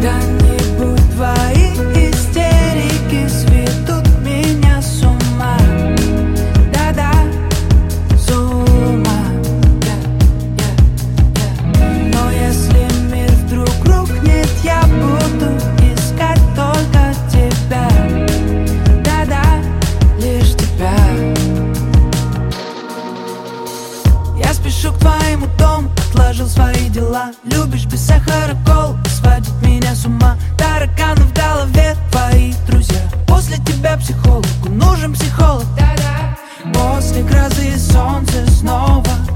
Когда-нибудь твои истерики сведут меня с ума. Да-да, с ума. Но если мир вдруг рухнет, я буду искать только тебя. Да-да, лишь тебя. Я спешу к твоему дому, отложил свои дела. Любишь без сахара колу, сводит меня с ума. Тараканы в голове, твои друзья. После тебя психологу нужен психолог. После грозы солнце снова